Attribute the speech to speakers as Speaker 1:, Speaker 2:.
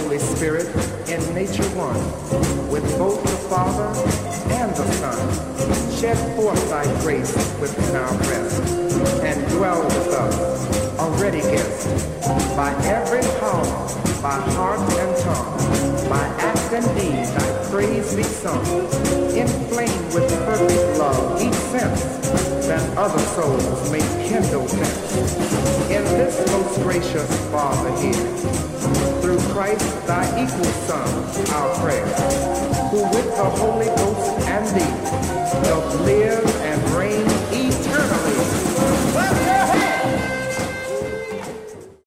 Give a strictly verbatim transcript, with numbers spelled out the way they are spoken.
Speaker 1: Holy Spirit in nature one, with both the Father and the Son, shed forth thy grace within our breast, and dwell with us, already guest, by every power, by heart and tongue, by act and deed, thy praise be sung, inflame with perfect love each sense, that other souls may kindle thence. In this most gracious Father here, through Christ thy equal Son, our prayer, who with the Holy Ghost and thee doth live